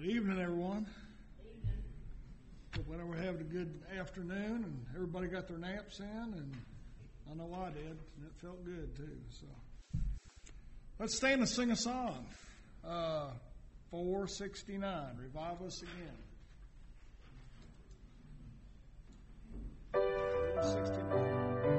Good evening, everyone. Hope everyone had a good afternoon and everybody got their naps in, and I know I did, and it felt good too. So let's stand and sing a song. 469, Revive Us Again. 469.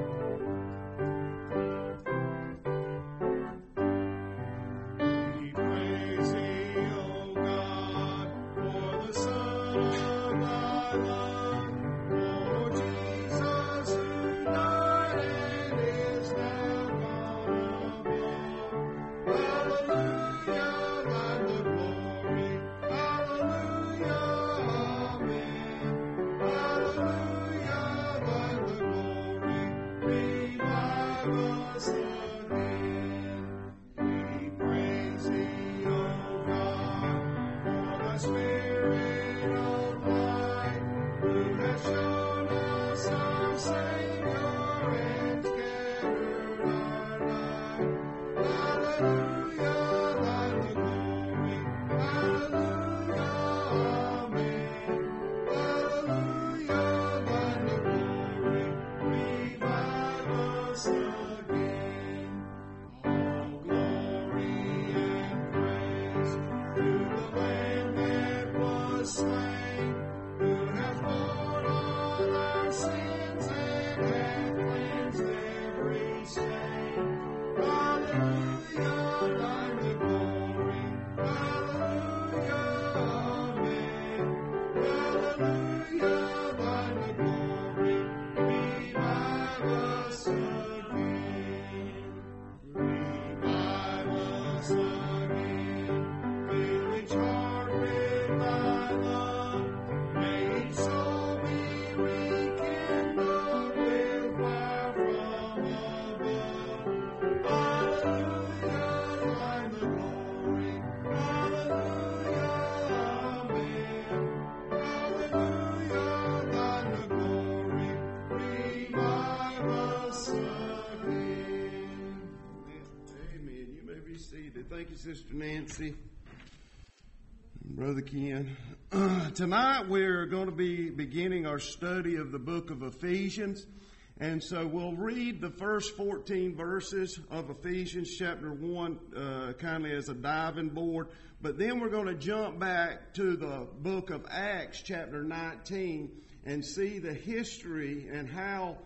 Thank you, Sister Nancy and Brother Ken. Tonight we're going to be beginning our study of the book of Ephesians. And so we'll read the first 14 verses of Ephesians chapter 1 kindly as a diving board. But then we're going to jump back to the book of Acts chapter 19 and see the history and how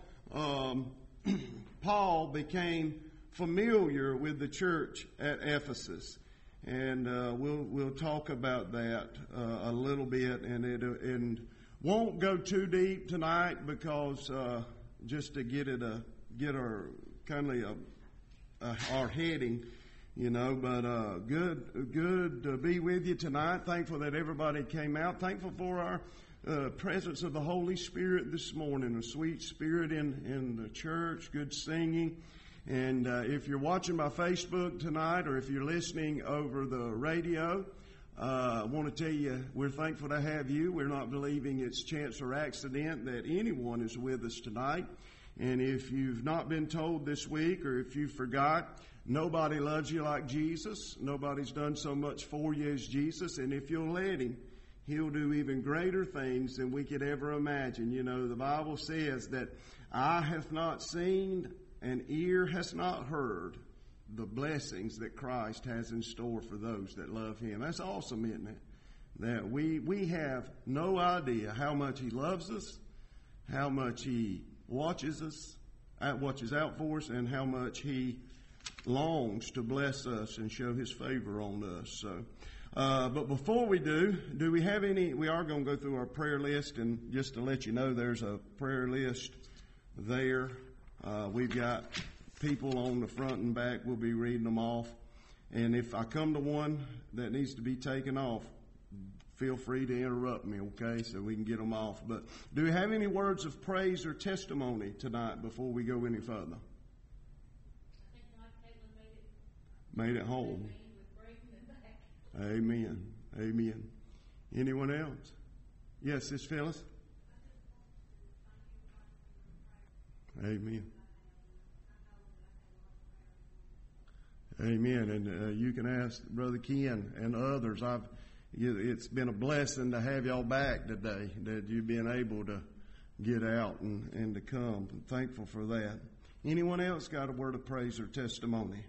Paul became familiar with the church at Ephesus, and we'll talk about that a little bit, and won't go too deep tonight because just to get our our heading, But good to be with you tonight. Thankful that everybody came out. Thankful for our presence of the Holy Spirit this morning, a sweet spirit in the church, good singing. And if you're watching by Facebook tonight, or if you're listening over the radio, I want to tell you we're thankful to have you. We're not believing it's chance or accident that anyone is with us tonight. And if you've not been told this week, or if you forgot, nobody loves you like Jesus. Nobody's done so much for you as Jesus. And if you'll let Him, He'll do even greater things than we could ever imagine. The Bible says that eye hath not seen and ear has not heard the blessings that Christ has in store for those that love Him. That's awesome, isn't it? That we have no idea how much He loves us, how much He watches out for us, and how much He longs to bless us and show His favor on us. So, but before we do we have any? We are going to go through our prayer list, and just to let you know, there's a prayer list there. We've got people on the front and back. We'll be reading them off. And if I come to one that needs to be taken off, feel free to interrupt me, okay, so we can get them off. But do we have any words of praise or testimony tonight before we go any further? I think Caitlin made it home. Amen. Amen. Anyone else? Yes, Sis Phyllis? Amen. Amen. And you can ask Brother Ken and others. I've it's been a blessing to have y'all back today, that you've been able to get out and to come. I'm thankful for that. Anyone else got a word of praise or testimony?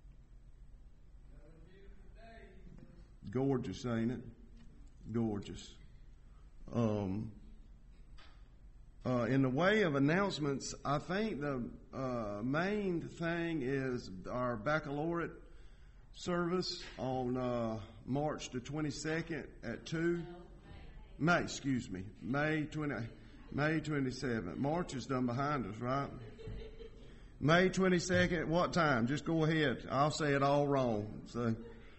Gorgeous, ain't it? Gorgeous. In the way of announcements, I think the main thing is our baccalaureate service on March the 22nd at 2. May 27th. March is done behind us, right? May 22nd, what time? Just go ahead. I'll say it all wrong. So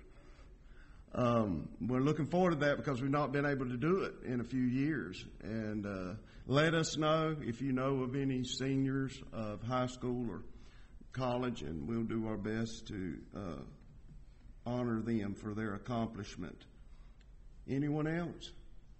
we're looking forward to that because we've not been able to do it in a few years. And let us know if you know of any seniors of high school or college, and we'll do our best to honor them for their accomplishment. Anyone else?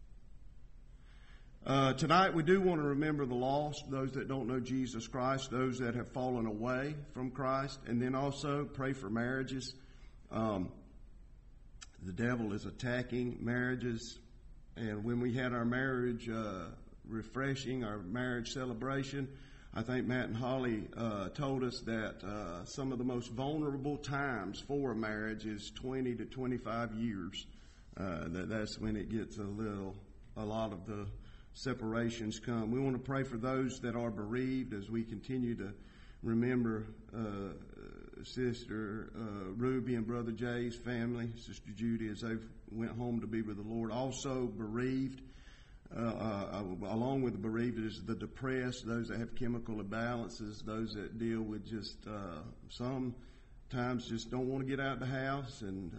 Tonight we do want to remember the lost, those that don't know Jesus Christ, those that have fallen away from Christ, and then also pray for marriages. The devil is attacking marriages, and when we had our marriage refreshing, our marriage celebration, I think Matt and Holly told us that some of the most vulnerable times for a marriage is 20 to 25 years. That's when it gets a lot of the separations come. We want to pray for those that are bereaved as we continue to remember Sister Ruby and Brother Jay's family, Sister Judy, as they went home to be with the Lord. Also bereaved, along with the bereaved, is the depressed, those that have chemical imbalances, those that deal with just sometimes just don't want to get out of the house, and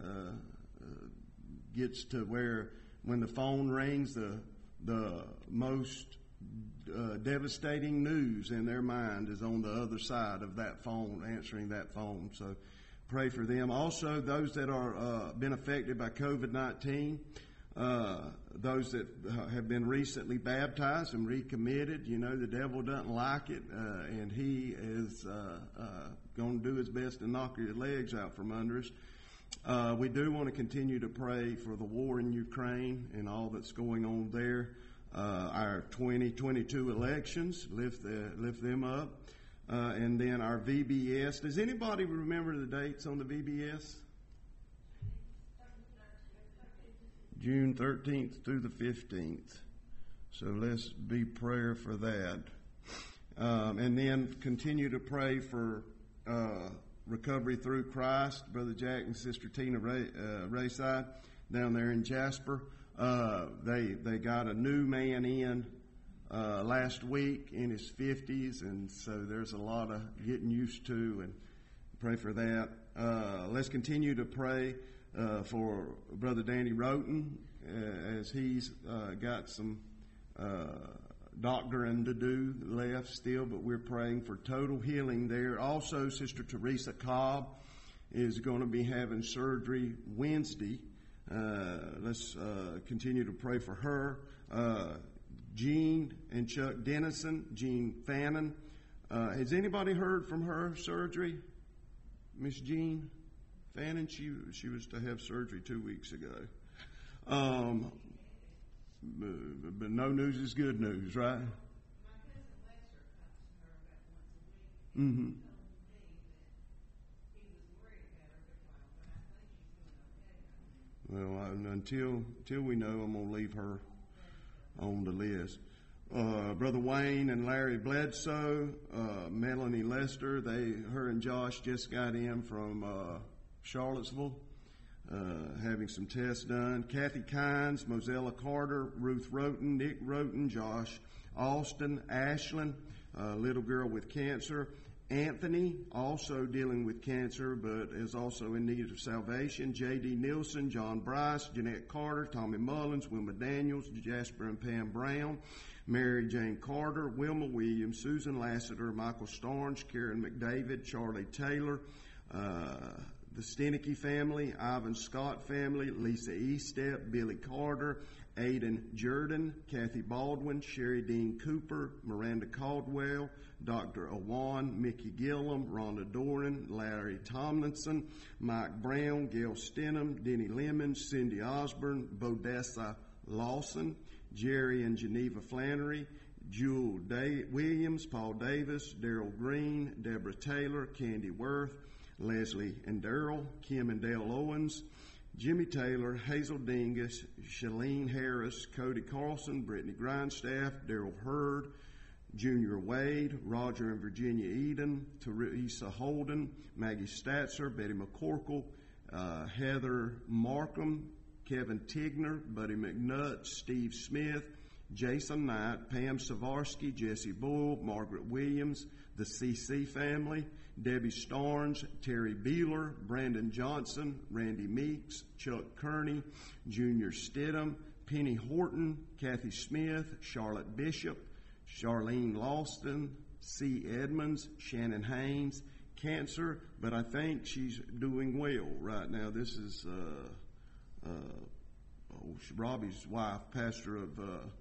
gets to where when the phone rings, the most devastating news in their mind is on the other side of that phone, answering that phone. So pray for them. Also, those that are been affected by COVID-19, those that have been recently baptized and recommitted. You know, the devil doesn't like it, and he is going to do his best to knock your legs out from under us. We do want to continue to pray for the war in Ukraine and all that's going on there. Our 2022 elections, lift them up. And then our VBS. Does anybody remember the dates on the VBS? June 13th through the 15th. So let's be prayer for that. And then continue to pray for Recovery Through Christ, Brother Jack and Sister Tina Rayside down there in Jasper. They got a new man in last week in his 50s, and so there's a lot of getting used to, and pray for that. Let's continue to pray for Brother Danny Roten as he's got some doctoring to do left still, but we're praying for total healing there. Also, Sister Teresa Cobb is going to be having surgery Wednesday. Let's continue to pray for her. Jean and Chuck Dennison, Jean Fannin. Has anybody heard from her surgery? Miss Jean Fannin, she was to have surgery 2 weeks ago. But no news is good news, right? My cousin Lester comes to her about once a week. Mm-hmm. He told me that he was worried about her but I think she's doing okay. Well, until we know, I'm going to leave her on the list. Brother Wayne and Larry Bledsoe, Melanie Lester, her and Josh just got in from Charlottesville, having some tests done. Kathy Kynes, Mozella Carter, Ruth Roten, Nick Roten, Josh Austin, Ashlyn, little girl with cancer. Anthony, also dealing with cancer, but is also in need of salvation. J.D. Nielsen, John Bryce, Jeanette Carter, Tommy Mullins, Wilma Daniels, Jasper and Pam Brown, Mary Jane Carter, Wilma Williams, Susan Lassiter, Michael Starnes, Karen McDavid, Charlie Taylor, the Stenicky family, Ivan Scott family, Lisa Estep, Billy Carter, Aiden Jordan, Kathy Baldwin, Sherry Dean Cooper, Miranda Caldwell, Dr. Awan, Mickey Gillum, Rhonda Doran, Larry Tomlinson, Mike Brown, Gail Stenham, Denny Lemon, Cindy Osborne, Bodessa Lawson, Jerry and Geneva Flannery, Jewel Williams, Paul Davis, Daryl Green, Deborah Taylor, Candy Worth, Leslie and Darrell, Kim and Dale Owens, Jimmy Taylor, Hazel Dingus, Shalene Harris, Cody Carlson, Brittany Grindstaff, Daryl Hurd, Junior Wade, Roger and Virginia Eden, Teresa Holden, Maggie Statzer, Betty McCorkle, Heather Markham, Kevin Tigner, Buddy McNutt, Steve Smith, Jason Knight, Pam Savarsky, Jesse Bull, Margaret Williams, the CC family, Debbie Starnes, Terry Beeler, Brandon Johnson, Randy Meeks, Chuck Kearney, Junior Stidham, Penny Horton, Kathy Smith, Charlotte Bishop, Charlene Lawston, C. Edmonds, Shannon Haynes, cancer, but I think she's doing well right now. This is Robbie's wife, pastor of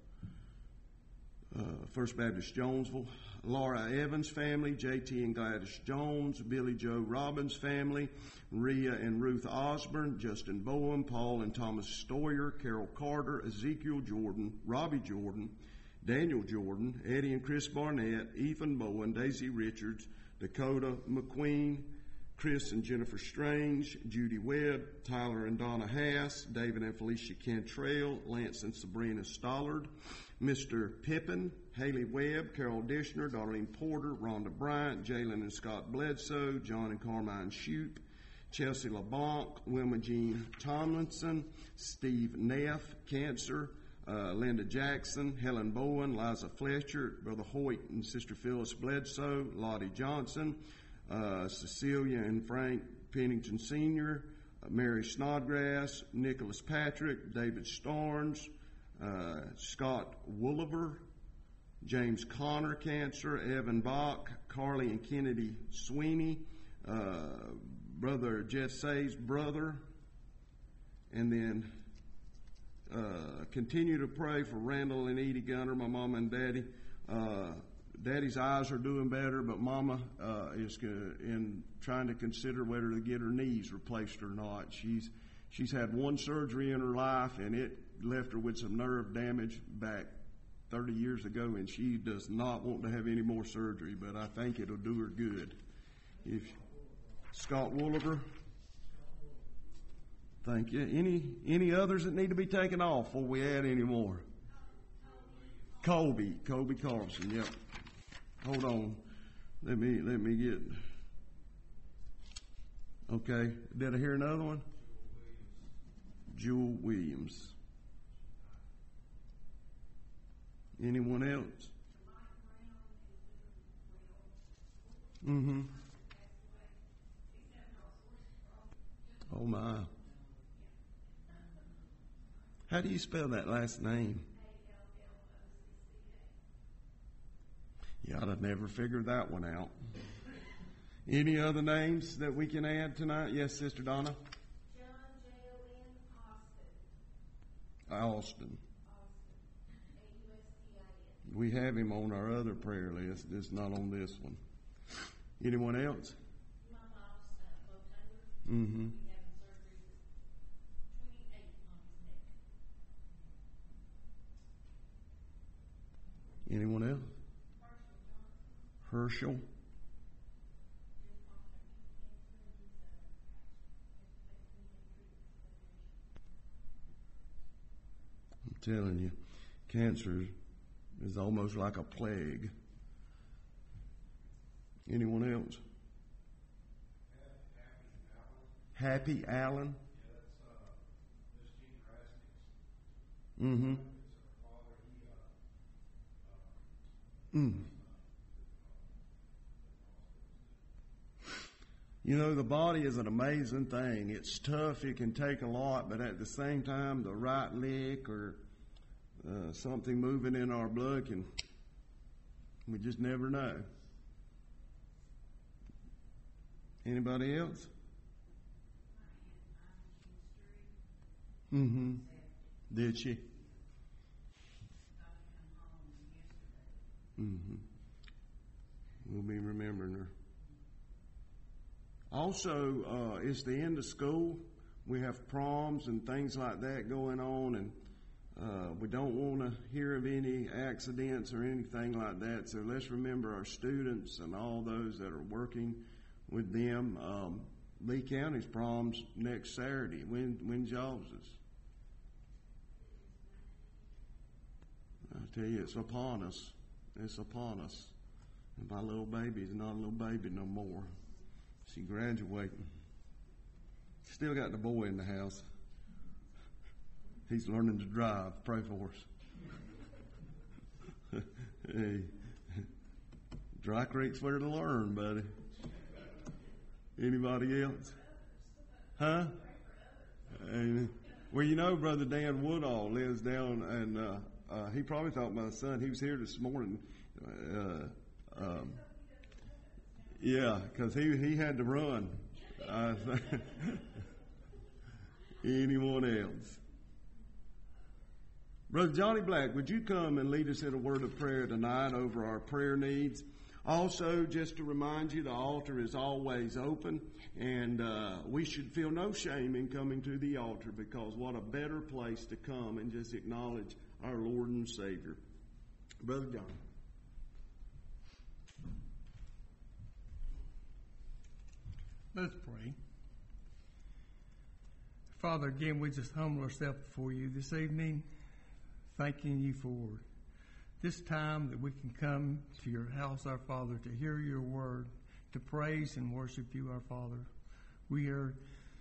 First Baptist Jonesville. Laura Evans family, JT and Gladys Jones, Billy Joe Robbins family, Rhea and Ruth Osborne, Justin Bowen, Paul and Thomas Stoyer, Carol Carter, Ezekiel Jordan, Robbie Jordan, Daniel Jordan, Eddie and Chris Barnett, Ethan Bowen, Daisy Richards, Dakota McQueen, Chris and Jennifer Strange, Judy Webb, Tyler and Donna Hass, David and Felicia Cantrell, Lance and Sabrina Stollard, Mr. Pippin, Haley Webb, Carol Dishner, Darlene Porter, Rhonda Bryant, Jalen and Scott Bledsoe, John and Carmine Shoup, Chelsea LeBlanc, Wilma Jean Tomlinson, Steve Neff, cancer, Linda Jackson, Helen Bowen, Liza Fletcher, Brother Hoyt and Sister Phyllis Bledsoe, Lottie Johnson, Cecilia and Frank Pennington Sr., Mary Snodgrass, Nicholas Patrick, David Starnes, Scott Wooliver, James Connor, cancer, Evan Bach, Carly and Kennedy Sweeney, Brother Jeff Say's brother, and then continue to pray for Randall and Edie Gunner, my mama and daddy. Daddy's eyes are doing better, but Mama is in trying to consider whether to get her knees replaced or not. She's had one surgery in her life, and it left her with some nerve damage back 30 years ago, and she does not want to have any more surgery, but I think it'll do her good. If Scott Wooliver, thank you. Any others that need to be taken off before we add any more? Colby Carlson, yep. Hold on. Let me get. Okay. Did I hear another one? Jewel Williams. Anyone else? Mm-hmm. Oh my. How do you spell that last name? Yeah, I'd have never figured that one out. Any other names that we can add tonight? Yes, Sister Donna? John J.O.N. Austin. A-U-S-T-I-N. We have him on our other prayer list, just not on this one. Anyone else? My mom's Bo Taylor. Mm-hmm. He's having surgery 28 on his neck. Anyone else? Herschel. I'm telling you, cancer is almost like a plague. Anyone else? Happy Allen. Mm-hmm. You know, the body is an amazing thing. It's tough. It can take a lot, but at the same time, the right lick or something moving in our blood we just never know. Anybody else? Mm-hmm. Did she? Mm-hmm. We'll be remembering her. Also, it's the end of school. We have proms and things like that going on, and we don't want to hear of any accidents or anything like that. So let's remember our students and all those that are working with them. Lee County's prom's next Saturday. When's y'all's? I tell you, it's upon us. It's upon us. And my little baby's not a little baby no more. She graduating. Still got the boy in the house. He's learning to drive. Pray for us. Hey, Dry Creek's where to learn, buddy. Anybody else? Huh? Amen. Well, you know, Brother Dan Woodall lives down, and he probably thought my son. He was here this morning. Yeah, because he had to run. Anyone else? Brother Johnny Black, would you come and lead us in a word of prayer tonight over our prayer needs? Also, just to remind you, the altar is always open, and we should feel no shame in coming to the altar, because what a better place to come and just acknowledge our Lord and Savior. Brother John. Let's pray. Father, again, we just humble ourselves before you this evening, thanking you for this time that we can come to your house, our Father, to hear your word, to praise and worship you, our Father. We are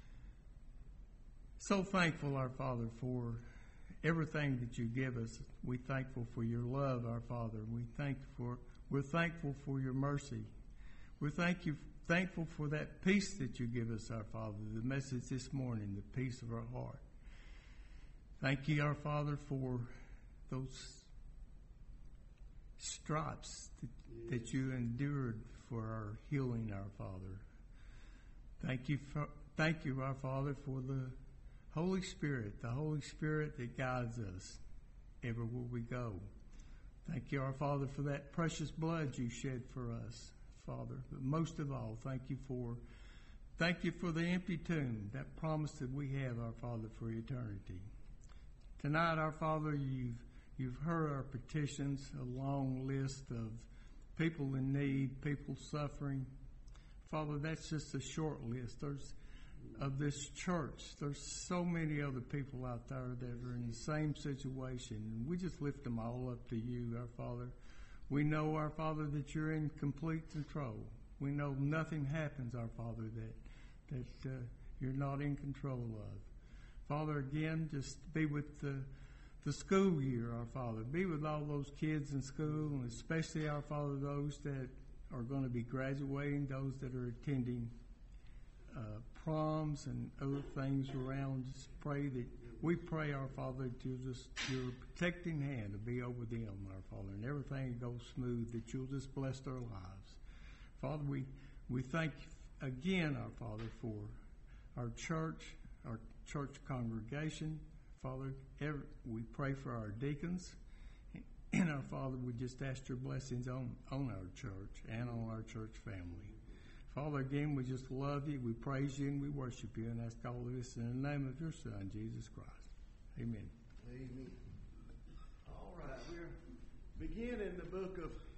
so thankful, our Father, for everything that you give us. We're thankful for your love, our Father. We're thankful for your mercy. We're thankful for that peace that you give us, our Father, the message this morning, the peace of our heart. Thank you, our Father, for those stripes that you endured for our healing, our Father. Thank you, our Father, for the Holy Spirit that guides us everywhere we go. Thank you, our Father, for that precious blood you shed for us, Father. But most of all, thank you for the empty tomb, that promise that we have, our Father, for eternity. Tonight, our Father, you've heard our petitions, a long list of people in need, people suffering. Father, that's just a short list. Of this church, there's so many other people out there that are in the same situation, and we just lift them all up to you, our Father. We know, our Father, that you're in complete control. We know nothing happens, our Father, that you're not in control of. Father, again, just be with the school year, our Father. Be with all those kids in school, and especially, our Father, those that are going to be graduating, those that are attending proms and other things around. Just we pray, our Father, to just your protecting hand to be over them, our Father, and everything goes smooth, that you'll just bless their lives. Father, we thank you again, our Father, for our church congregation. Father, we pray for our deacons, and our Father, we just ask your blessings on our church and on our church family. Father, again, we just love you, we praise you, and we worship you, and ask all of this in the name of your Son, Jesus Christ. Amen. Amen. All right, we're beginning the book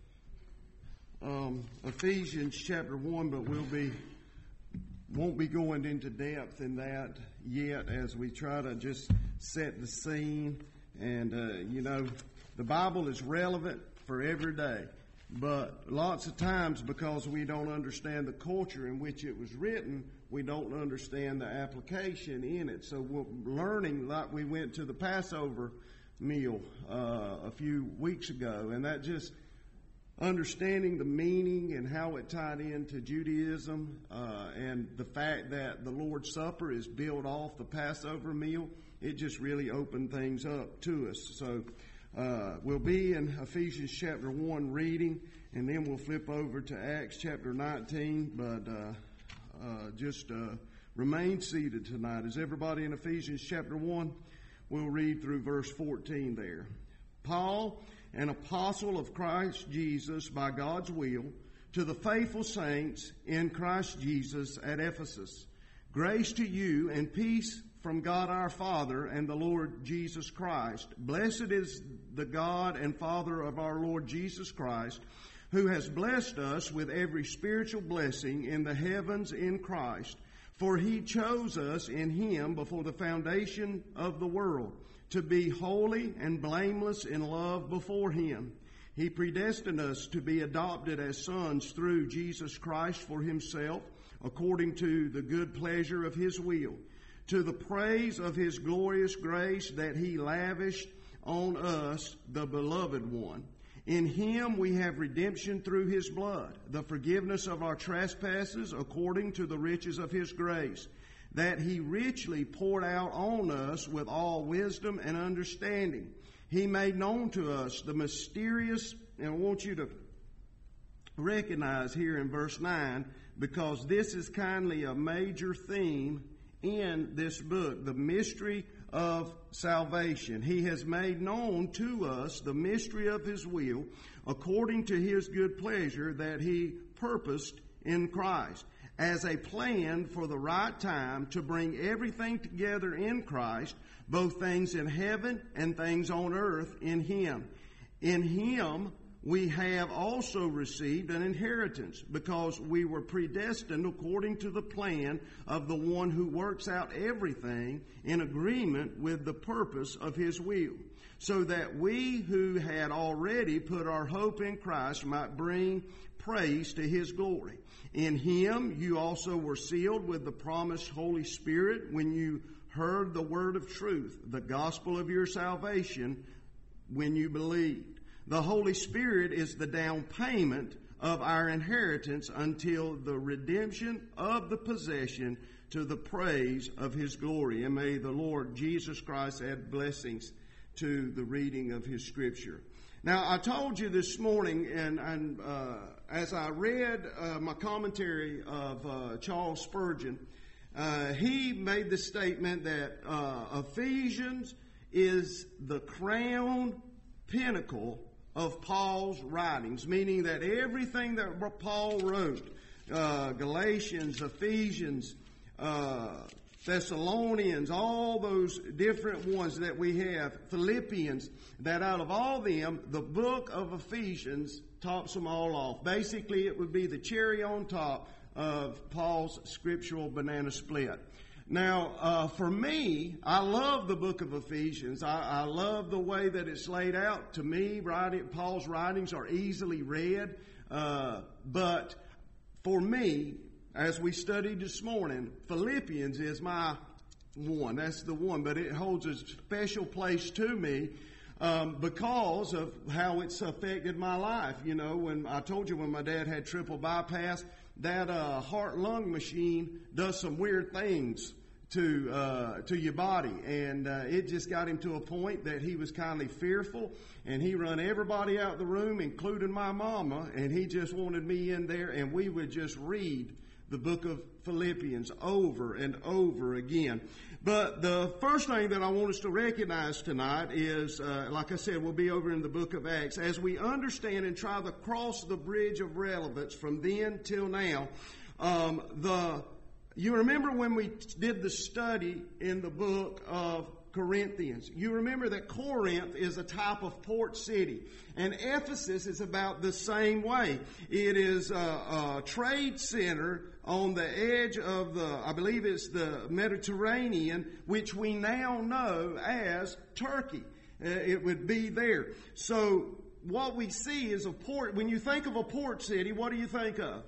of Ephesians chapter 1, but won't be going into depth in that yet, as we try to just set the scene. And, the Bible is relevant for every day. But lots of times, because we don't understand the culture in which it was written, we don't understand the application in it. So we're learning, like we went to the Passover meal a few weeks ago, and that just understanding the meaning and how it tied into Judaism, and the fact that the Lord's Supper is built off the Passover meal, it just really opened things up to us. So we'll be in Ephesians chapter 1 reading, and then we'll flip over to Acts chapter 19. But just Remain seated tonight. Is everybody in Ephesians chapter 1? We'll read through verse 14 there. Paul, an apostle of Christ Jesus by God's will, to the faithful saints in Christ Jesus at Ephesus. Grace to you and peace from God our Father and the Lord Jesus Christ. Blessed is the God and Father of our Lord Jesus Christ, who has blessed us with every spiritual blessing in the heavens in Christ. For he chose us in him before the foundation of the world, to be holy and blameless in love before him. He predestined us to be adopted as sons through Jesus Christ for himself, according to the good pleasure of his will, to the praise of his glorious grace that he lavished on us, the beloved one. In him we have redemption through his blood, the forgiveness of our trespasses according to the riches of his grace, that he richly poured out on us with all wisdom and understanding. He made known to us the mysterious, and I want you to recognize here in verse 9, because this is kindly a major theme in this book, the mystery of salvation. He has made known to us the mystery of his will, according to his good pleasure that he purposed in Christ, as a plan for the right time to bring everything together in Christ, both things in heaven and things on earth in him. In him we have also received an inheritance, because we were predestined according to the plan of the one who works out everything in agreement with the purpose of his will, so that we who had already put our hope in Christ might bring praise to his glory. In him you also were sealed with the promised Holy Spirit when you heard the word of truth, the gospel of your salvation, when you believed. The Holy Spirit is the down payment of our inheritance until the redemption of the possession, to the praise of his glory. And may the Lord Jesus Christ add blessings to the reading of his scripture. Now, I told you this morning, and as I read my commentary of Charles Spurgeon, he made the statement that Ephesians is the crown pinnacle of Paul's writings, meaning that everything that Paul wrote, Galatians, Ephesians, Thessalonians, all those different ones that we have, Philippians, that out of all them, the book of Ephesians tops them all off. Basically, it would be the cherry on top of Paul's scriptural banana split. Now, for me, I love the book of Ephesians. I love the way that it's laid out. To me, Paul's writings are easily read. But for me, as we studied this morning, Philippians is my one. That's the one. But it holds a special place to me because of how it's affected my life. You know, when I told you when my dad had triple bypass, that heart-lung machine does some weird things to your body, and it just got him to a point that he was kind of fearful, and he run everybody out the room, including my mama, and he just wanted me in there, and we would just read the book of Philippians over and over again. But the first thing that I want us to recognize tonight is, like I said, we'll be over in the book of Acts. As we understand and try to cross the bridge of relevance from then till now, you remember when we did the study in the book of Corinthians. You remember that Corinth is a type of port city, and Ephesus is about the same way. It is a trade center on the edge of I believe it's the Mediterranean, which we now know as Turkey. It would be there. So what we see is a port. When you think of a port city, what do you think of?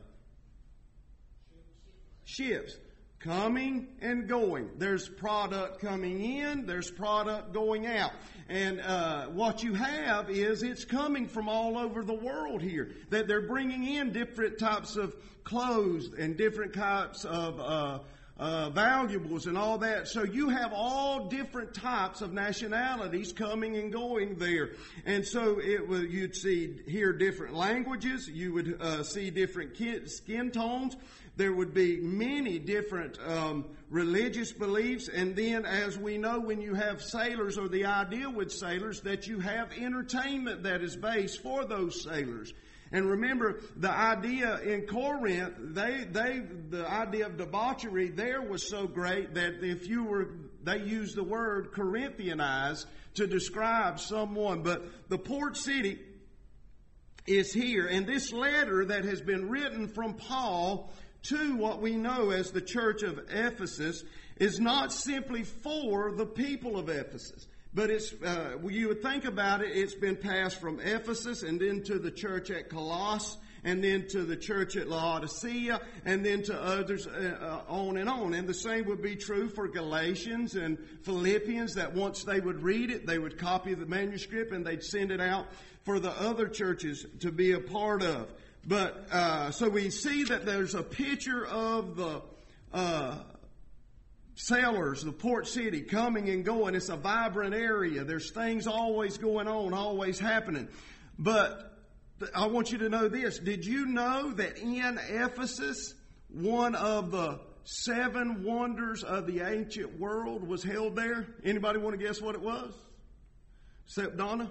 Ships. Coming and going. There's product coming in, there's product going out. And what you have is it's coming from all over the world here. That they're bringing in different types of clothes and different types of valuables and all that. So you have all different types of nationalities coming and going there. And so you'd hear different languages. You would see different skin tones. There would be many different religious beliefs. And then, as we know, when you have sailors, or the idea with sailors, that you have entertainment that is based for those sailors. And remember, the idea in Corinth, the idea of debauchery there was so great that they used the word Corinthianize to describe someone. But the port city is here, and this letter that has been written from Paul to what we know as the church of Ephesus is not simply for the people of Ephesus. But it's, you would think about it, it's been passed from Ephesus and then to the church at Colossus and then to the church at Laodicea and then to others on and on. And the same would be true for Galatians and Philippians, that once they would read it, they would copy the manuscript and they'd send it out for the other churches to be a part of. But so we see that there's a picture of the sailors, the port city, coming and going. It's a vibrant area. There's things always going on, always happening. But I want you to know this. Did you know that in Ephesus, one of the 7 wonders of the ancient world was held there? Anybody want to guess what it was? Except Donna?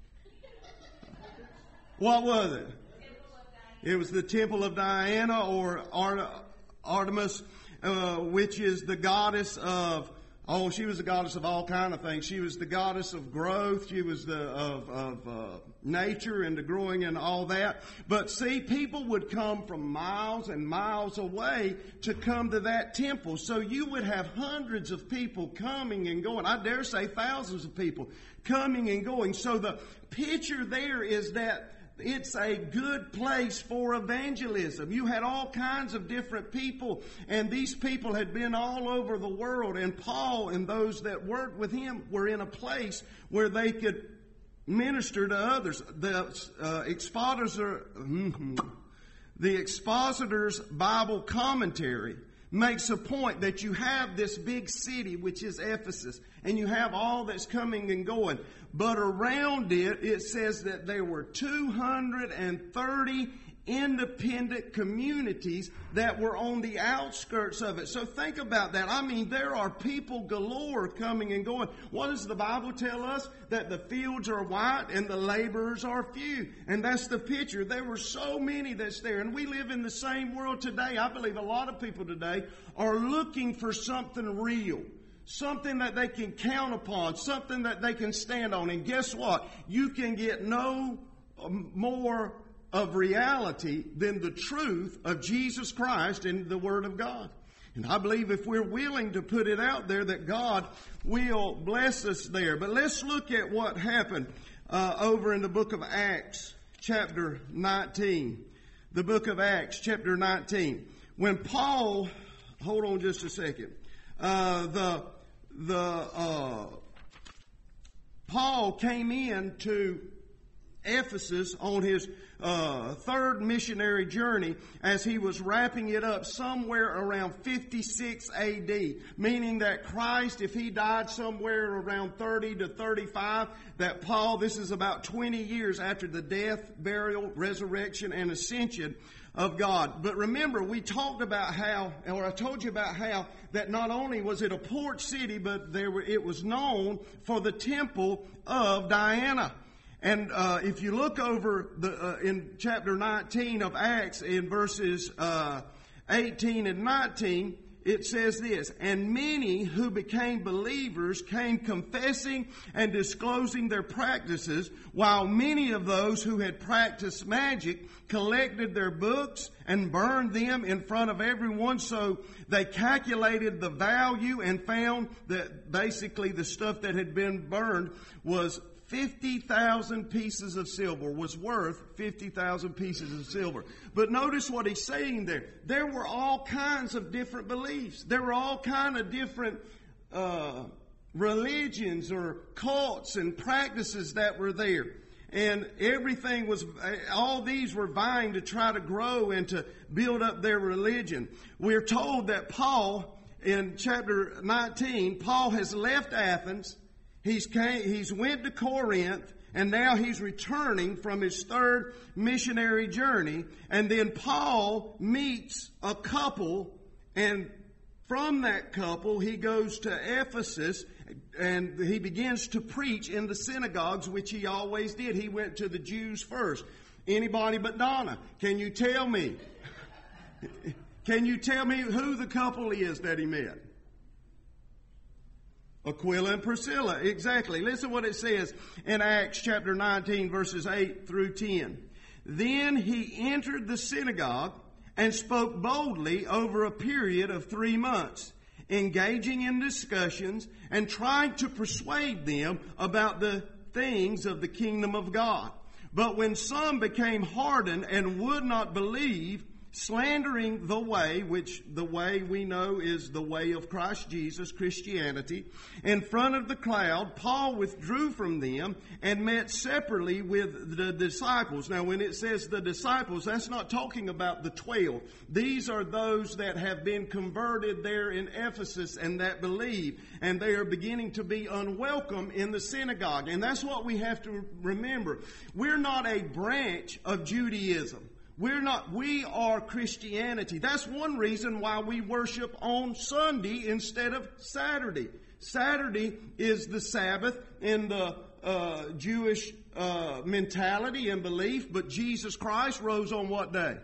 What was it? It was the Temple of Diana, or Artemis, which is the goddess of, she was the goddess of all kind of things. She was the goddess of growth. She was of nature and the growing and all that. But see, people would come from miles and miles away to come to that temple. So you would have hundreds of people coming and going. I dare say thousands of people coming and going. So the picture there is that it's a good place for evangelism. You had all kinds of different people, and these people had been all over the world, and Paul and those that worked with him were in a place where they could minister to others. The Expositor's Bible Commentary makes a point that you have this big city, which is Ephesus, and you have all that's coming and going. But around it, it says that there were 230 independent communities that were on the outskirts of it. So think about that. I mean, there are people galore coming and going. What does the Bible tell us? That the fields are white and the laborers are few. And that's the picture. There were so many that's there. And we live in the same world today. I believe a lot of people today are looking for something real. Something that they can count upon. Something that they can stand on. And guess what? You can get no more of reality than the truth of Jesus Christ and the Word of God. And I believe if we're willing to put it out there, that God will bless us there. But let's look at what happened over in the book of Acts, chapter 19. The book of Acts, chapter 19. When Paul, hold on just a second. Paul came in to Ephesus on his third missionary journey as he was wrapping it up somewhere around 56 AD, meaning that Christ, if he died somewhere around 30 to 35, that Paul, this is about 20 years after the death, burial, resurrection, and ascension of God. But remember, we talked about how, or I told you about how, that not only was it a port city, but it was known for the temple of Diana. And if you look over in chapter 19 of Acts, in verses 18 and 19, it says this, "And many who became believers came confessing and disclosing their practices, while many of those who had practiced magic collected their books and burned them in front of everyone." So they calculated the value and found that basically the stuff that had been burned was 50,000 pieces of silver, was worth 50,000 pieces of silver. But notice what he's saying there. There were all kinds of different beliefs. There were all kinds of different religions or cults and practices that were there. And everything was, all these were vying to try to grow and to build up their religion. We're told that Paul, in chapter 19, Paul has left Athens. He's went to Corinth, And now he's returning from his third missionary journey. And then Paul meets a couple, and from that couple he goes to Ephesus, and he begins to preach in the synagogues, which he always did. He went to the Jews first. Anybody but Donna, can you tell me? Can you tell me who the couple is that he met? Aquila and Priscilla, exactly. Listen what it says in Acts chapter 19, verses 8 through 10. Then he entered the synagogue and spoke boldly over a period of 3 months, engaging in discussions and trying to persuade them about the things of the kingdom of God. But when some became hardened and would not believe, slandering the way, which the way we know is the way of Christ Jesus, Christianity, in front of the crowd, Paul withdrew from them and met separately with the disciples. Now, when it says the disciples, that's not talking about the 12. These are those that have been converted there in Ephesus and that believe, and they are beginning to be unwelcome in the synagogue. And that's what we have to remember. We're not a branch of Judaism. We are Christianity. That's one reason why we worship on Sunday instead of Saturday. Saturday is the Sabbath in the Jewish mentality and belief, but Jesus Christ rose on what day?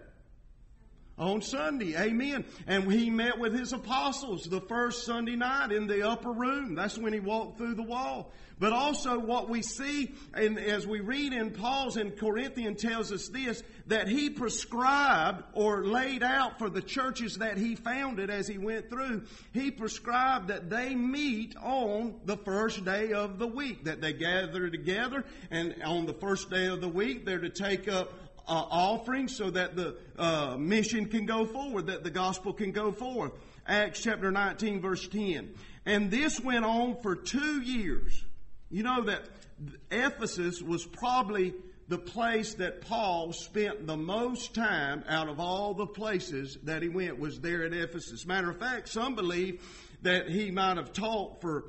On Sunday. Amen. And he met with his apostles the first Sunday night in the upper room. That's when he walked through the wall. But also what we see, and as we read in Paul's in Corinthians tells us this, that he prescribed or laid out for the churches that he founded as he went through, he prescribed that they meet on the first day of the week, that they gather together, and on the first day of the week they're to take up offerings so that the mission can go forward, that the gospel can go forward. Acts chapter 19 verse 10. And this went on for 2 years. You know that Ephesus was probably the place that Paul spent the most time out of all the places that he went, was there at Ephesus. Matter of fact, some believe that he might have taught for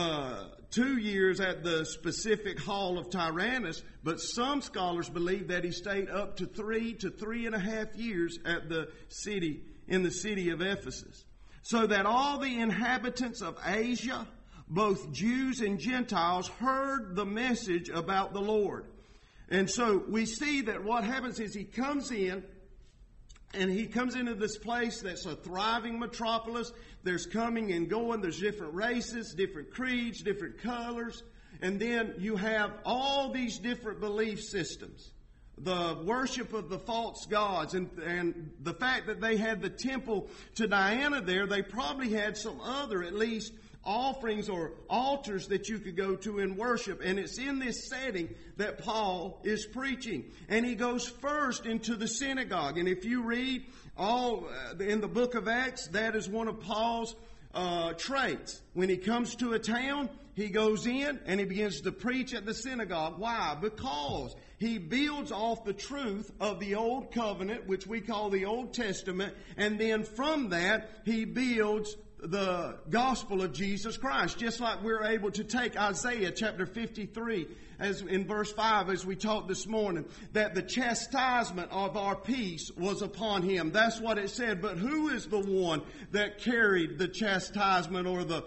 2 years at the specific hall of Tyrannus, but some scholars believe that he stayed up to 3 to 3.5 years at the city, in the city of Ephesus. So that all the inhabitants of Asia, both Jews and Gentiles, heard the message about the Lord. And so we see that what happens is he comes in, and he comes into this place that's a thriving metropolis. There's coming and going. There's different races, different creeds, different colors. And then you have all these different belief systems. The worship of the false gods, and the fact that they had the temple to Diana there, they probably had some other, at least, offerings or altars that you could go to and worship. And it's in this setting that Paul is preaching. And he goes first into the synagogue. And if you read all in the book of Acts, that is one of Paul's traits. When he comes to a town, he goes in and he begins to preach at the synagogue. Why? Because he builds off the truth of the Old Covenant, which we call the Old Testament, and then from that he builds the gospel of Jesus Christ. Just like we're able to take Isaiah chapter 53 as in verse 5, as we talked this morning, that the chastisement of our peace was upon him. That's what it said. But who is the one that carried the chastisement or the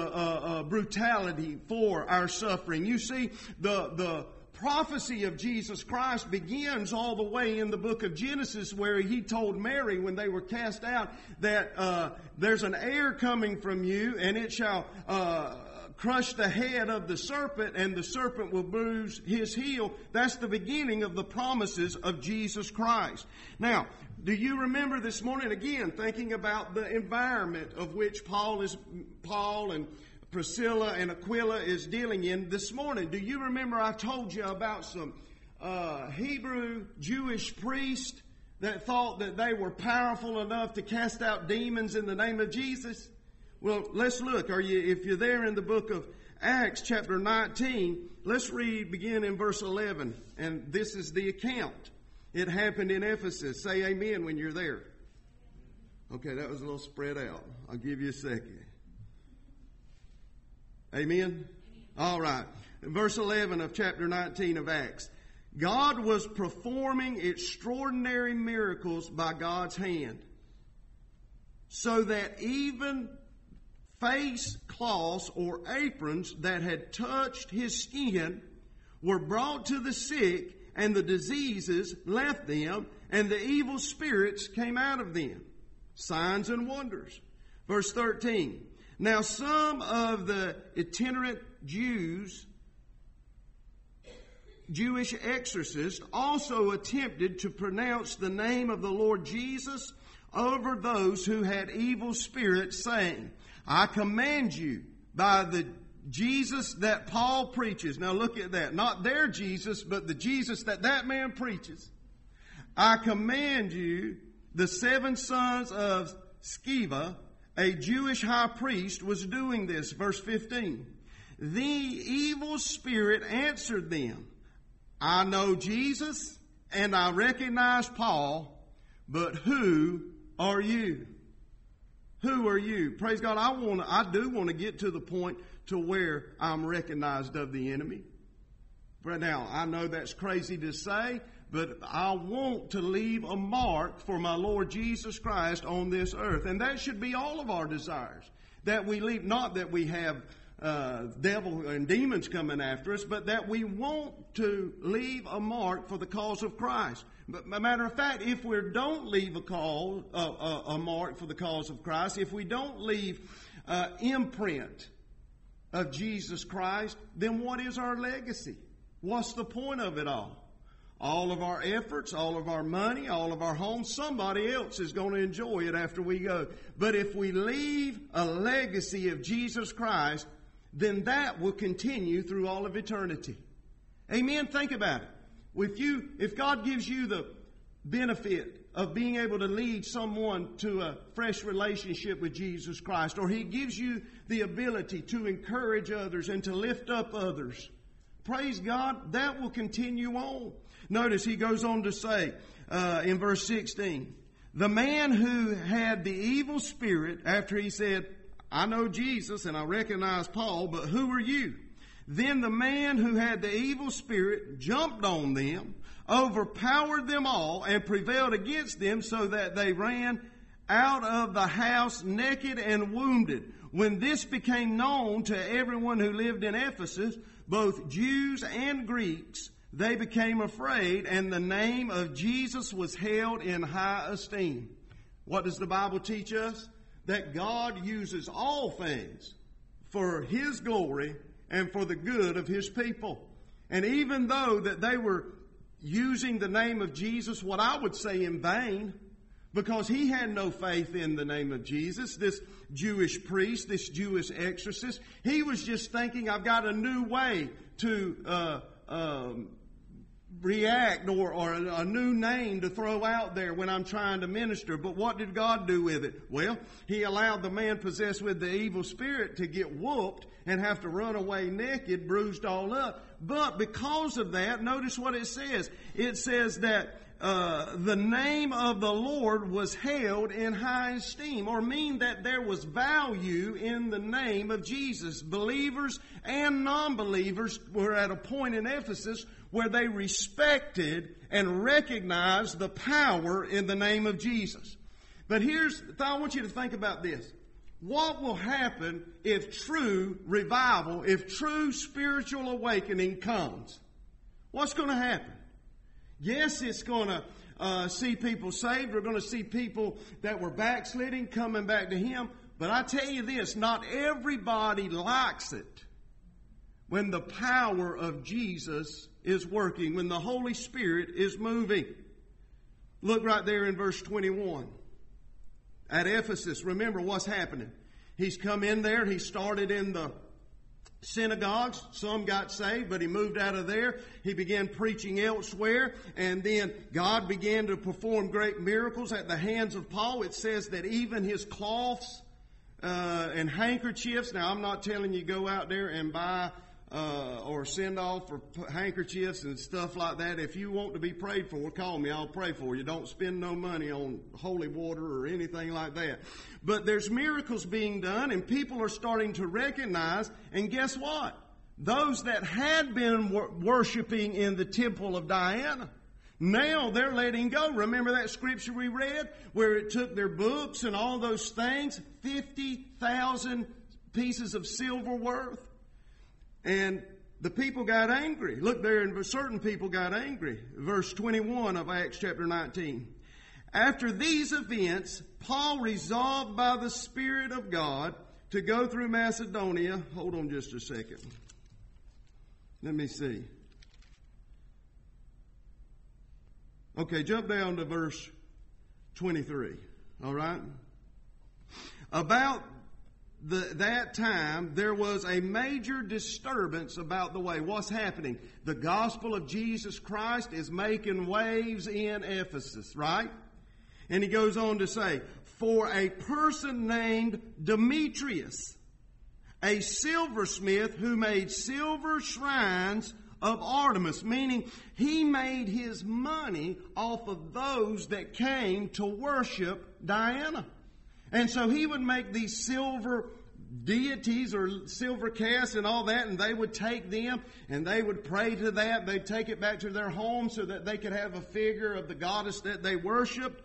brutality for our suffering? You see, the prophecy of Jesus Christ begins all the way in the book of Genesis, where he told Mary when they were cast out that there's an heir coming from you, and it shall crush the head of the serpent, and the serpent will bruise his heel. That's the beginning of the promises of Jesus Christ. Now, do you remember this morning, again, thinking about the environment of which Paul and Priscilla and Aquila is dealing in this morning? Do you remember I told you about some Hebrew Jewish priests that thought that they were powerful enough to cast out demons in the name of Jesus? Well, let's look. If you're there in the book of Acts chapter 19, let's begin in verse 11. And this is the account. It happened in Ephesus. Say amen when you're there. Okay, that was a little spread out. I'll give you a second. Amen? All right. verse 11 of chapter 19 of Acts. God was performing extraordinary miracles by God's hand, so that even face cloths or aprons that had touched his skin were brought to the sick, and the diseases left them, and the evil spirits came out of them. Signs and wonders. Verse 13. Now some of the itinerant Jewish exorcists also attempted to pronounce the name of the Lord Jesus over those who had evil spirits, saying, I command you by the Jesus that Paul preaches. Now look at that. Not their Jesus, but the Jesus that man preaches. I command you, the 7 sons of Sceva, a Jewish high priest, was doing this. Verse 15. The evil spirit answered them, I know Jesus and I recognize Paul, but who are you? Who are you? Praise God. I do want to get to the point to where I'm recognized of the enemy. Right now, I know that's crazy to say, but I want to leave a mark for my Lord Jesus Christ on this earth. And that should be all of our desires. That we leave, not that we have devil and demons coming after us, but that we want to leave a mark for the cause of Christ. But a matter of fact, if we don't leave a mark for the cause of Christ, if we don't leave imprint of Jesus Christ, then what is our legacy? What's the point of it all? All of our efforts, all of our money, all of our homes, somebody else is going to enjoy it after we go. But if we leave a legacy of Jesus Christ, then that will continue through all of eternity. Amen? Think about it. If God gives you the benefit of being able to lead someone to a fresh relationship with Jesus Christ, or He gives you the ability to encourage others and to lift up others, praise God, that will continue on. Notice he goes on to say in verse 16, the man who had the evil spirit, after he said, I know Jesus and I recognize Paul, but who are you? Then the man who had the evil spirit jumped on them, overpowered them all, and prevailed against them, so that they ran out of the house naked and wounded. When this became known to everyone who lived in Ephesus, both Jews and Greeks, they became afraid, and the name of Jesus was held in high esteem. What does the Bible teach us? That God uses all things for His glory and for the good of His people. And even though that they were using the name of Jesus, what I would say in vain, because he had no faith in the name of Jesus, this Jewish priest, this Jewish exorcist, he was just thinking, I've got a new way to react or a new name to throw out there when I'm trying to minister. But what did God do with it? Well, He allowed the man possessed with the evil spirit to get whooped and have to run away naked, bruised all up. But because of that, notice what it says. It says that the name of the Lord was held in high esteem, or mean that there was value in the name of Jesus. Believers and non-believers were at a point in Ephesus where they respected and recognized the power in the name of Jesus. But I want you to think about this. What will happen if true revival, if true spiritual awakening comes? What's going to happen? Yes, it's going to see people saved. We're going to see people that were backsliding coming back to Him. But I tell you this, not everybody likes it when the power of Jesus is working, when the Holy Spirit is moving. Look right there in verse 21. At Ephesus, remember what's happening. He's come in there. He started in the synagogues. Some got saved, but he moved out of there. He began preaching elsewhere, and then God began to perform great miracles at the hands of Paul. It says that even his cloths and handkerchiefs. Now, I'm not telling you go out there and buy or send off for handkerchiefs and stuff like that. If you want to be prayed for, call me. I'll pray for you. Don't spend no money on holy water or anything like that. But there's miracles being done, and people are starting to recognize. And guess what? those that had been worshiping in the temple of Diana. Now they're letting go. Remember that scripture we read where it took their books and all those things, 50,000 pieces of silver worth? And the people got angry. Look there, and certain people got angry. Verse 21 of Acts chapter 19. After these events, Paul resolved by the Spirit of God to go through Macedonia. Hold on just a second. Let me see. Okay, jump down to verse 23. All right? About that time, there was a major disturbance about the way. What's happening? The gospel of Jesus Christ is making waves in Ephesus, right? And he goes on to say, for a person named Demetrius, a silversmith who made silver shrines of Artemis, meaning he made his money off of those that came to worship Diana. And so he would make these silver deities or silver casts and all that, and they would take them and they would pray to that. They'd take it back to their home so that they could have a figure of the goddess that they worshiped.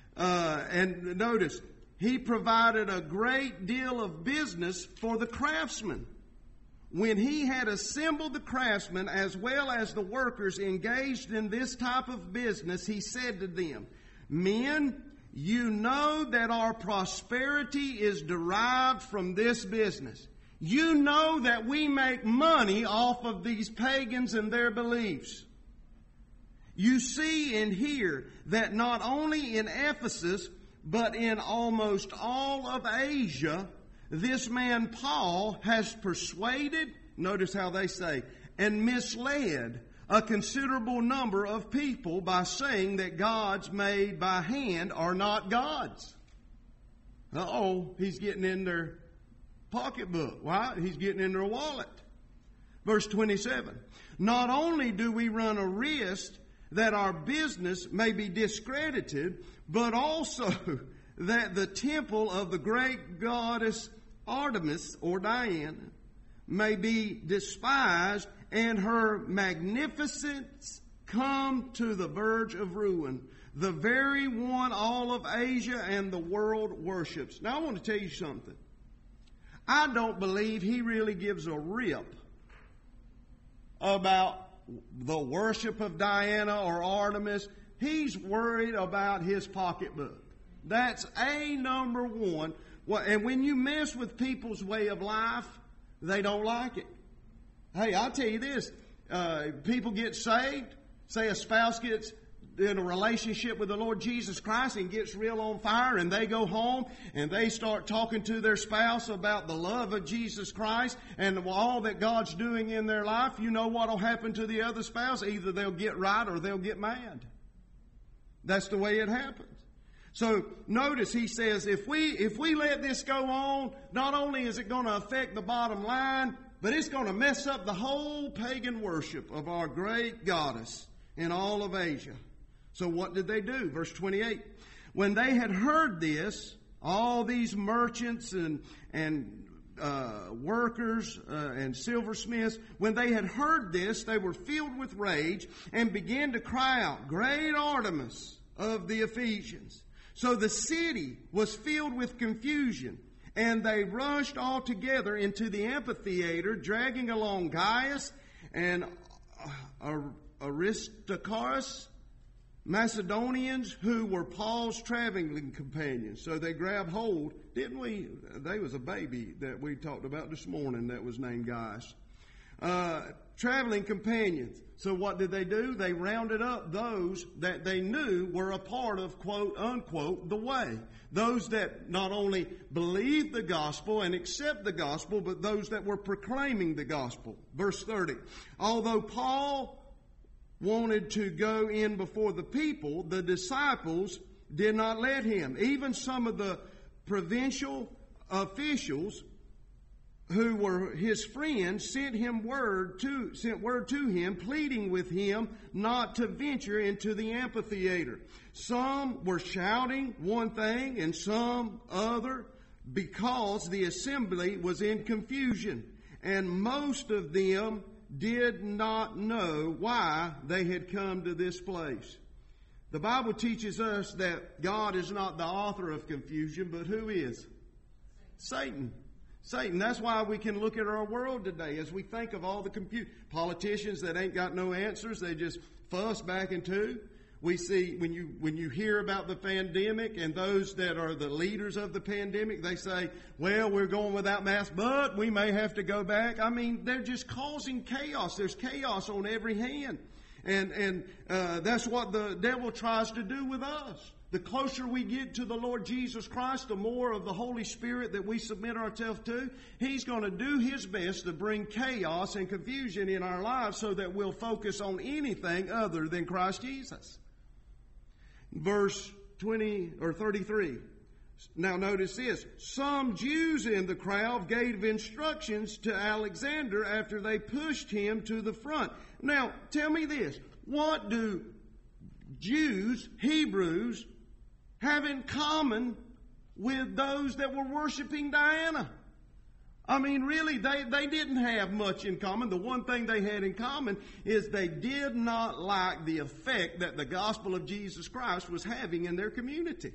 And notice, he provided a great deal of business for the craftsmen. When he had assembled the craftsmen as well as the workers engaged in this type of business, he said to them, men, you know that our prosperity is derived from this business. You know that we make money off of these pagans and their beliefs. You see and hear that not only in Ephesus, but in almost all of Asia, this man Paul has persuaded, notice how they say, and misled a considerable number of people by saying that gods made by hand are not gods. He's getting in their pocketbook, right? He's getting in their wallet. Verse 27. Not only do we run a risk that our business may be discredited, but also that the temple of the great goddess Artemis or Diana may be despised and her magnificence come to the verge of ruin, the very one all of Asia and the world worships. Now I want to tell you something. I don't believe he really gives a rip about the worship of Diana or Artemis. He's worried about his pocketbook. That's number one. And when you mess with people's way of life, they don't like it. Hey, I'll tell you this. People get saved. Say a spouse gets in a relationship with the Lord Jesus Christ and gets real on fire, and they go home and they start talking to their spouse about the love of Jesus Christ and all that God's doing in their life. You know what will happen to the other spouse? Either they'll get right or they'll get mad. That's the way it happens. So notice he says, if we let this go on, not only is it going to affect the bottom line, but it's going to mess up the whole pagan worship of our great goddess in all of Asia. So what did they do? Verse 28. When they had heard this, all these merchants and workers and silversmiths, when they had heard this, they were filled with rage and began to cry out, "Great Artemis of the Ephesians." So the city was filled with confusion, and they rushed all together into the amphitheater, dragging along Gaius and Aristarchus, Macedonians who were Paul's traveling companions. So they grabbed hold, didn't we? There was a baby that we talked about this morning that was named Gaius. Traveling companions. So what did they do? They rounded up those that they knew were a part of, quote unquote, the way. Those that not only believed the gospel and accept the gospel, but those that were proclaiming the gospel. Verse 30. Although Paul wanted to go in before the people, the disciples did not let him. Even some of the provincial officials who were his friends sent word to him, pleading with him not to venture into the amphitheater. Some were shouting one thing and some other, because the assembly was in confusion. and most of them did not know why they had come to this place. The Bible teaches us that God is not the author of confusion, but who is? Satan. Satan. That's why we can look at our world today as we think of all the politicians that ain't got no answers. They just fuss back and two. We see when you hear about the pandemic and those that are the leaders of the pandemic, they say, well, we're going without masks, but we may have to go back. I mean, they're just causing chaos. There's chaos on every hand. And that's what the devil tries to do with us. The closer we get to the Lord Jesus Christ, the more of the Holy Spirit that we submit ourselves to, He's going to do His best to bring chaos and confusion in our lives so that we'll focus on anything other than Christ Jesus. Verse 20 or 33. Now notice this. Some Jews in the crowd gave instructions to Alexander after they pushed him to the front. Now, tell me this. What do Jews, Hebrews, have in common with those that were worshiping Diana? I mean, really, they didn't have much in common. The one thing they had in common is they did not like the effect that the gospel of Jesus Christ was having in their community.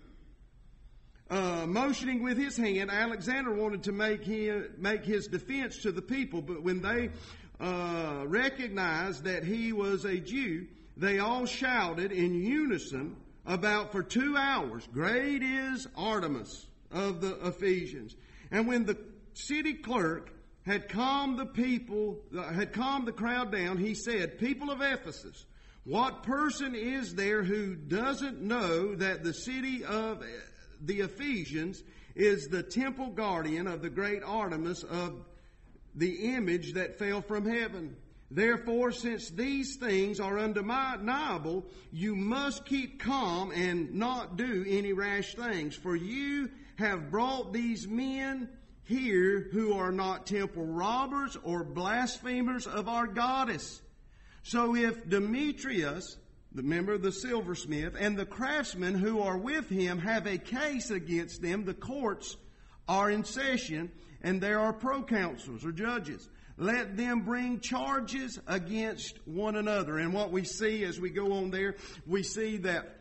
Motioning with his hand, Alexander wanted to make his defense to the people, but when they recognized that he was a Jew, they all shouted in unison about for 2 hours, "Great is Artemis of the Ephesians." And when the city clerk had calmed the crowd down, he said, "People of Ephesus, what person is there who doesn't know that the city of the Ephesians is the temple guardian of the great Artemis of the image that fell from heaven? Therefore, since these things are undeniable, you must keep calm and not do any rash things. For you have brought these men here who are not temple robbers or blasphemers of our goddess. So if Demetrius, remember the silversmith, and the craftsmen who are with him have a case against them, the courts are in session, and there are proconsuls or judges. Let them bring charges against one another." And what we see as we go on there, we see that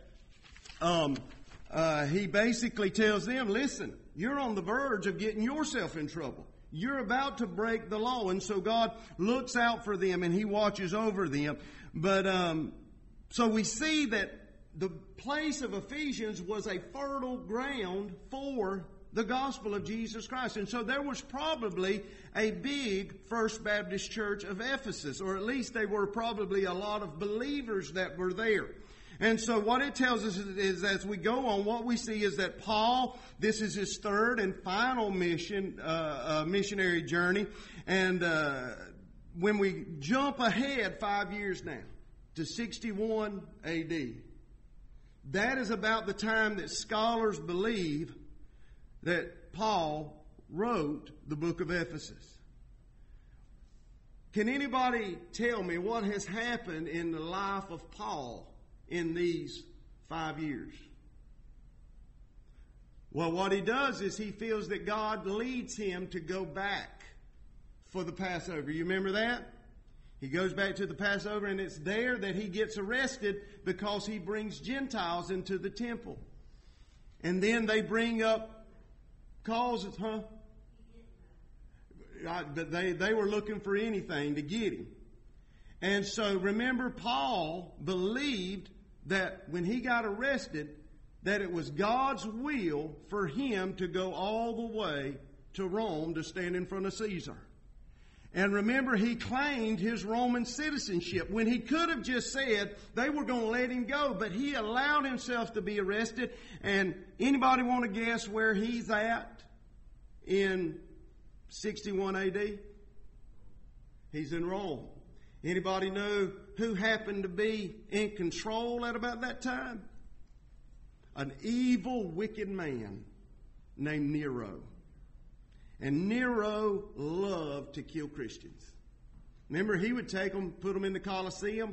he basically tells them, listen, you're on the verge of getting yourself in trouble. You're about to break the law. And so God looks out for them and He watches over them. But so we see that the place of Ephesians was a fertile ground for the gospel of Jesus Christ. And so there was probably a big First Baptist Church of Ephesus, or at least they were probably a lot of believers that were there. And so what it tells us is as we go on, what we see is that Paul, this is his third and final missionary journey. And when we jump ahead 5 years now to 61 AD, that is about the time that scholars believe that Paul wrote the book of Ephesus. Can anybody tell me what has happened in the life of Paul in these 5 years? Well, what he does is he feels that God leads him to go back for the Passover. You remember that? He goes back to the Passover, and it's there that he gets arrested because he brings Gentiles into the temple. And then they bring up causes, But they were looking for anything to get him. And so remember, Paul believed that when he got arrested, that it was God's will for him to go all the way to Rome to stand in front of Caesar. And remember, he claimed his Roman citizenship when he could have just said they were going to let him go. But he allowed himself to be arrested. And anybody want to guess where he's at in 61 AD? He's in Rome. Anybody know who happened to be in control at about that time? An evil, wicked man named Nero. And Nero loved to kill Christians. Remember, he would take them, put them in the Colosseum.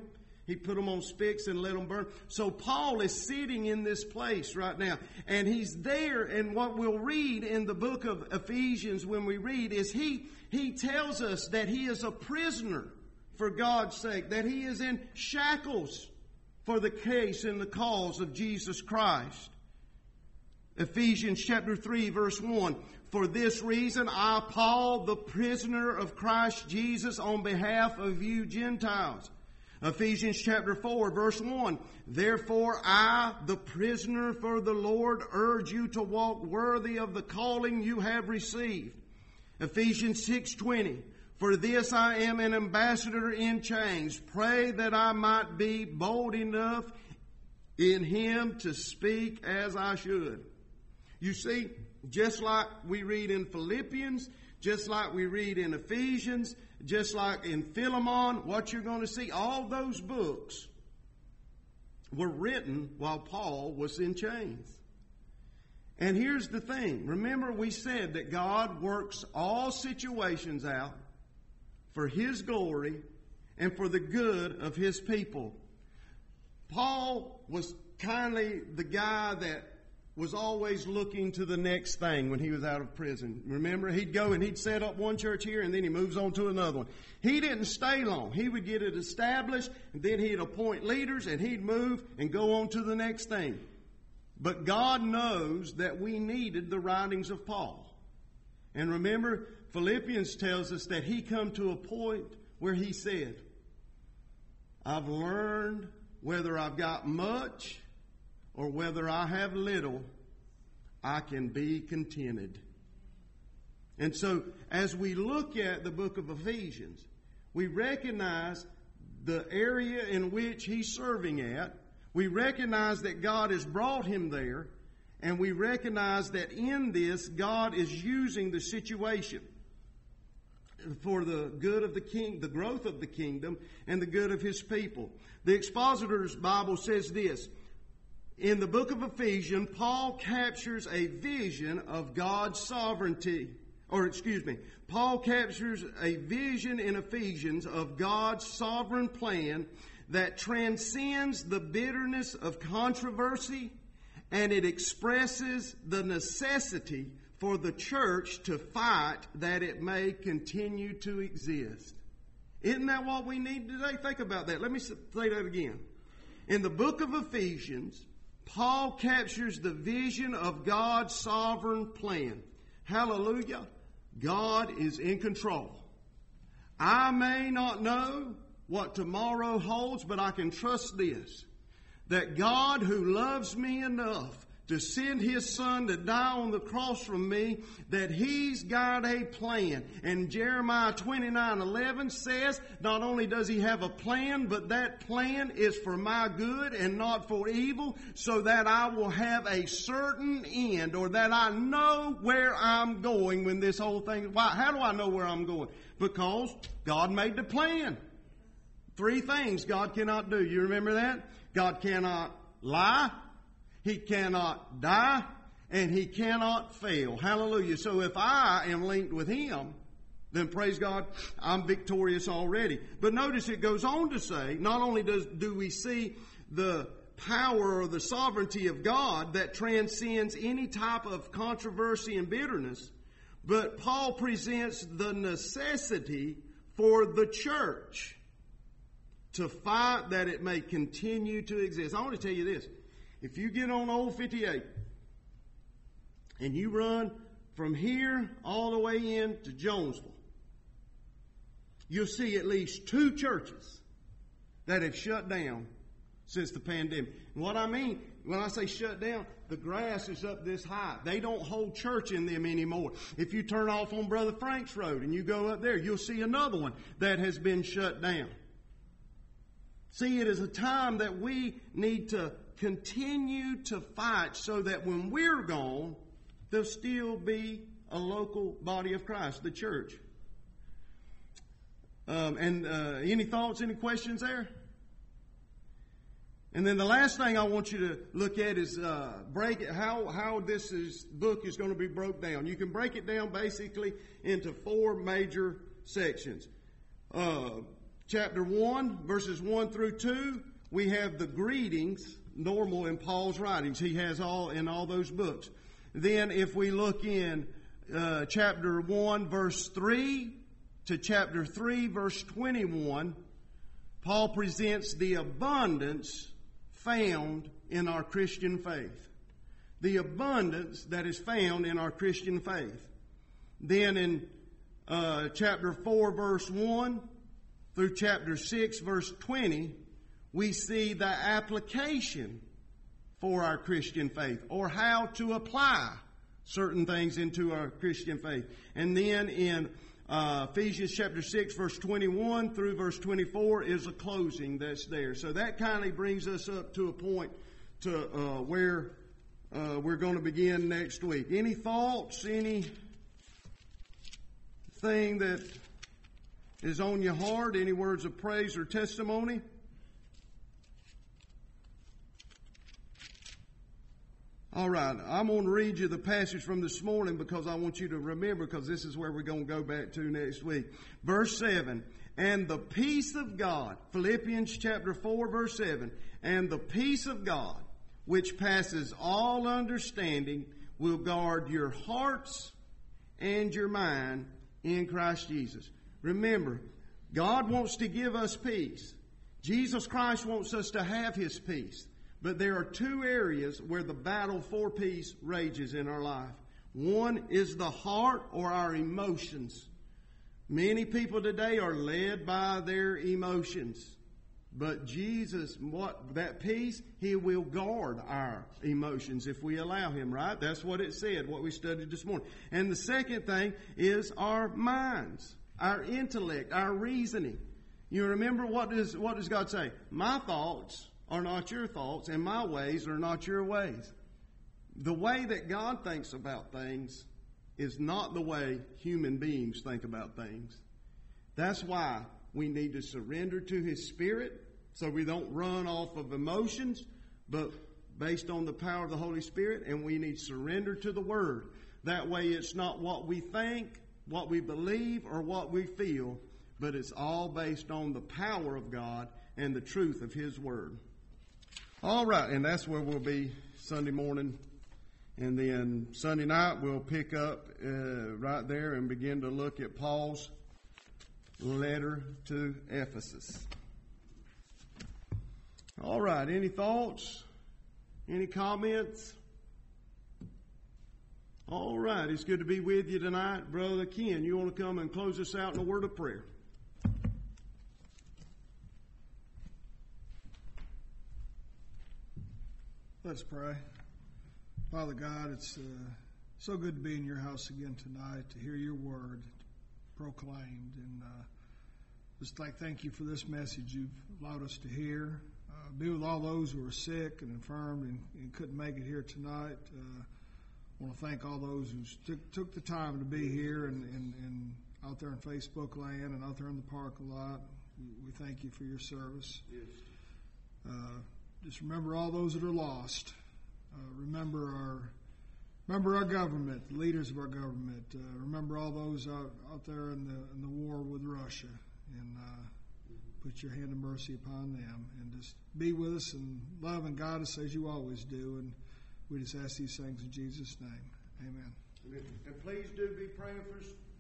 He put them on spits and let them burn. So Paul is sitting in this place right now. And he's there. And what we'll read in the book of Ephesians when we read is he tells us that he is a prisoner for God's sake. That he is in shackles for the case and the cause of Jesus Christ. Ephesians chapter 3 verse 1. For this reason I, Paul, the prisoner of Christ Jesus, on behalf of you Gentiles. Ephesians chapter 4 verse 1. Therefore I, the prisoner for the Lord, urge you to walk worthy of the calling you have received. Ephesians 6:20. For this I am an ambassador in chains. Pray that I might be bold enough in him to speak as I should. You see, just like we read in Philippians, just like we read in Ephesians, just like in Philemon, what you're going to see, all those books were written while Paul was in chains. And here's the thing. Remember, we said that God works all situations out for His glory and for the good of His people. Paul was kindly the guy that was always looking to the next thing when he was out of prison. Remember, he'd go and he'd set up one church here and then he moves on to another one. He didn't stay long. He would get it established and then he'd appoint leaders and he'd move and go on to the next thing. But God knows that we needed the writings of Paul. And remember, Philippians tells us that he come to a point where he said, I've learned whether I've got much or whether I have little, I can be contented. And so, as we look at the book of Ephesians, we recognize the area in which he's serving at. We recognize that God has brought him there. And we recognize that in this, God is using the situation for the good of the king, the growth of the kingdom, and the good of his people. The Expositor's Bible says this. In the book of Ephesians, Paul captures a vision of God's sovereignty. Paul captures a vision in Ephesians of God's sovereign plan that transcends the bitterness of controversy, and it expresses the necessity for the church to fight that it may continue to exist. Isn't that what we need today? Think about that. Let me say that again. In the book of Ephesians, Paul captures the vision of God's sovereign plan. Hallelujah. God is in control. I may not know what tomorrow holds, but I can trust this, that God, who loves me enough to send His Son to die on the cross for me, that He's got a plan. And Jeremiah 29:11 says, not only does He have a plan, but that plan is for my good and not for evil, so that I will have a certain end, or that I know where I'm going when this whole thing... Why? How do I know where I'm going? Because God made the plan. 3 things God cannot do. You remember that? God cannot lie, He cannot die, and He cannot fail. Hallelujah. So if I am linked with Him, then praise God, I'm victorious already. But notice it goes on to say, not only do we see the power or the sovereignty of God that transcends any type of controversy and bitterness, but Paul presents the necessity for the church to fight that it may continue to exist. I want to tell you this. If you get on Old 58 and you run from here all the way in to Jonesville, you'll see at least 2 churches that have shut down since the pandemic. And what I mean, when I say shut down, the grass is up this high. They don't hold church in them anymore. If you turn off on Brother Frank's Road and you go up there, you'll see another one that has been shut down. See, it is a time that we need to continue to fight so that when we're gone, there'll still be a local body of Christ, the church. Any thoughts, any questions there? And then the last thing I want you to look at is break it, how this book is going to be broke down. You can break it down basically into 4 major sections. chapter 1, verses 1 through 2, we have the greetings normal in Paul's writings. He has all in all those books. Then if we look in chapter 1, verse 3 to chapter 3, verse 21, Paul presents the abundance found in our Christian faith. The abundance that is found in our Christian faith. Then in chapter 4, verse 1 through chapter 6, verse 20, we see the application for our Christian faith, or how to apply certain things into our Christian faith. And then in Ephesians chapter 6, verse 21 through verse 24 is a closing that's there. So that kind of brings us up to a point to where we're going to begin next week. Any thoughts? Anything that is on your heart? Any words of praise or testimony? All right, I'm going to read you the passage from this morning because I want you to remember, because this is where we're going to go back to next week. Verse 7, and the peace of God, Philippians chapter 4, verse 7, and the peace of God, which passes all understanding, will guard your hearts and your mind in Christ Jesus. Remember, God wants to give us peace. Jesus Christ wants us to have His peace. But there are two areas where the battle for peace rages in our life. One is the heart, or our emotions. Many people today are led by their emotions. But Jesus, that peace, He will guard our emotions if we allow Him, right? That's what it said, what we studied this morning. And the second thing is our minds, our intellect, our reasoning. You remember, what does God say? My thoughts are not your thoughts, and my ways are not your ways. The way that God thinks about things is not the way human beings think about things. That's why we need to surrender to His Spirit, so we don't run off of emotions, but based on the power of the Holy Spirit, and we need surrender to the Word. That way it's not what we think, what we believe, or what we feel, but it's all based on the power of God and the truth of His Word. All right, and that's where we'll be Sunday morning. And then Sunday night we'll pick up right there and begin to look at Paul's letter to Ephesus. All right, any thoughts? Any comments? All right, it's good to be with you tonight. Brother Ken, you want to come and close us out in a word of prayer? Let's pray. Father God, it's so good to be in your house again tonight, to hear your word proclaimed. And just thank you for this message you've allowed us to hear. Be with all those who are sick and infirmed and couldn't make it here tonight. I want to thank all those who took the time to be here and out there in Facebook land and out there in the parking lot. We thank you for your service. Yes. Just remember all those that are lost. Remember our government, the leaders of our government. Remember all those out there in the war with Russia, and put your hand of mercy upon them, and just be with us and love and guide us as you always do. And we just ask these things in Jesus' name. Amen. And please do be praying for